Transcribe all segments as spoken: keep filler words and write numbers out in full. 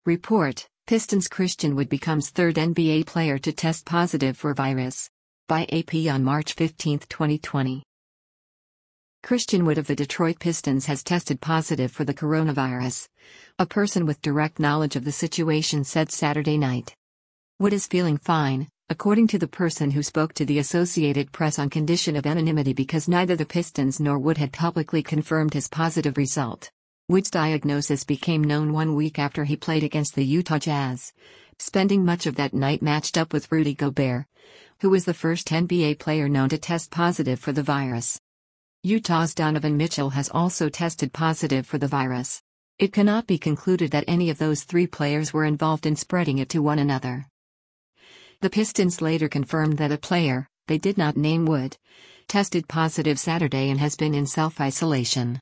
Report: Pistons Christian Wood becomes third N B A player to test positive for virus. By A P on March fifteenth, twenty twenty. Christian Wood of the Detroit Pistons has tested positive for the coronavirus. A person with direct knowledge of the situation said Saturday night. Wood is feeling fine, according to the person who spoke to the Associated Press on condition of anonymity because neither the Pistons nor Wood had publicly confirmed his positive result. Wood's diagnosis became known one week after he played against the Utah Jazz, spending much of that night matched up with Rudy Gobert, who was the first N B A player known to test positive for the virus. Utah's Donovan Mitchell has also tested positive for the virus. It cannot be concluded that any of those three players were involved in spreading it to one another. The Pistons later confirmed that a player, they did not name Wood, tested positive Saturday and has been in self-isolation.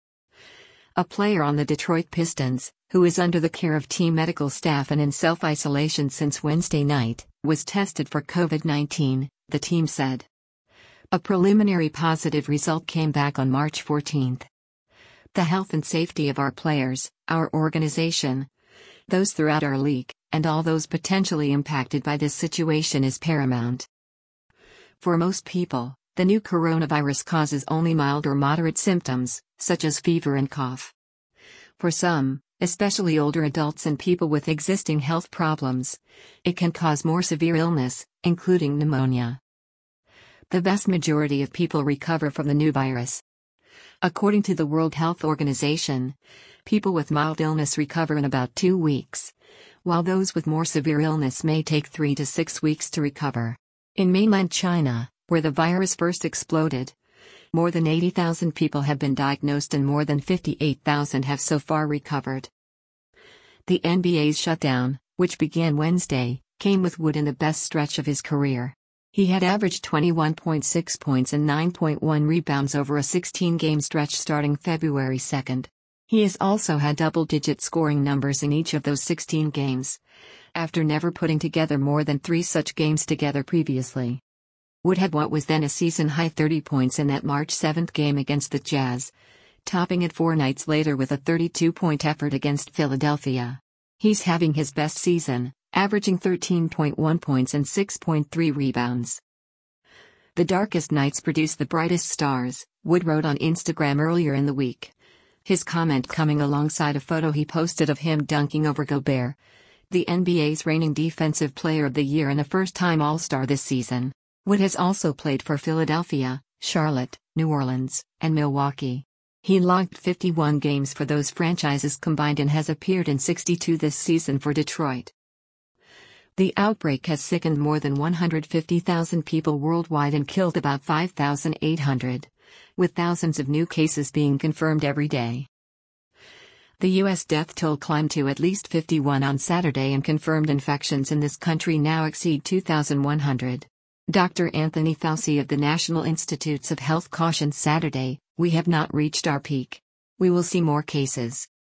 A player on the Detroit Pistons, who is under the care of team medical staff and in self-isolation since Wednesday night, was tested for COVID nineteen, the team said. A preliminary positive result came back on March fourteenth. The health and safety of our players, our organization, those throughout our league, and all those potentially impacted by this situation is paramount. For most people, the new coronavirus causes only mild or moderate symptoms, such as fever and cough. For some, especially older adults and people with existing health problems, it can cause more severe illness, including pneumonia. The vast majority of people recover from the new virus. According to the World Health Organization, people with mild illness recover in about two weeks, while those with more severe illness may take three to six weeks to recover. In mainland China, where the virus first exploded, more than eighty thousand people have been diagnosed and more than fifty-eight thousand have so far recovered. The N B A's shutdown, which began Wednesday, came with Wood in the best stretch of his career. He had averaged twenty-one point six points and nine point one rebounds over a sixteen-game stretch starting February second. He has also had double-digit scoring numbers in each of those sixteen games, after never putting together more than three such games together previously. Wood had what was then a season-high thirty points in that March seventh game against the Jazz, topping it four nights later with a thirty-two point effort against Philadelphia. He's having his best season, averaging thirteen point one points and six point three rebounds. The darkest nights produce the brightest stars, Wood wrote on Instagram earlier in the week. His comment coming alongside a photo he posted of him dunking over Gobert, the N B A's reigning Defensive Player of the Year and a first-time All-Star this season. Wood has also played for Philadelphia, Charlotte, New Orleans, and Milwaukee. He logged fifty-one games for those franchises combined and has appeared in sixty-two this season for Detroit. The outbreak has sickened more than one hundred fifty thousand people worldwide and killed about five thousand eight hundred, with thousands of new cases being confirmed every day. The U S death toll climbed to at least fifty-one on Saturday and confirmed infections in this country now exceed two thousand one hundred. Doctor Anthony Fauci of the National Institutes of Health cautioned Saturday, "We have not reached our peak. We will see more cases.